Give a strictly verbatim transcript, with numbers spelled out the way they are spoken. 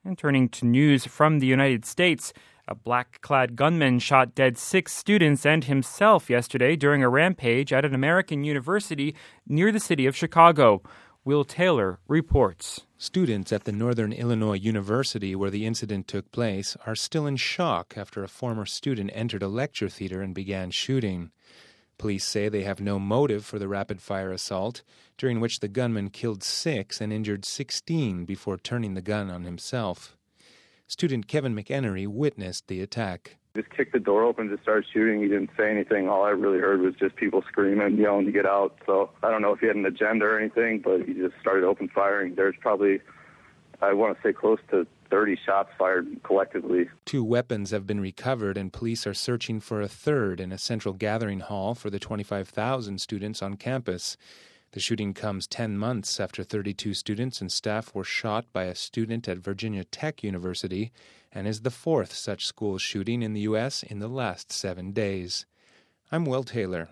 And turning to news from the United States, a black-clad gunman shot dead six students and himself yesterday during a rampage at an American university near the city of Chicago. Will Taylor reports. Students at the Northern Illinois University where the incident took place are still in shock after a former student entered a lecture theater and began shooting. Police say they have no motive for the rapid-fire assault, during which the gunman killed six and injured sixteen before turning the gun on himself. Student Kevin McEnery witnessed the attack. Just kicked the door open, just started shooting. He didn't say anything. All I really heard was just people screaming, yelling to get out. So I don't know if he had an agenda or anything, but he just started open firing. There's probably, I want to say, close to thirty shots fired collectively. Two weapons have been recovered, and police are searching for a third in a central gathering hall for the twenty-five thousand students on campus. The shooting comes ten months after thirty-two students and staff were shot by a student at Virginia Tech University and is the fourth such school shooting in the U S in the last seven days. I'm Will Taylor.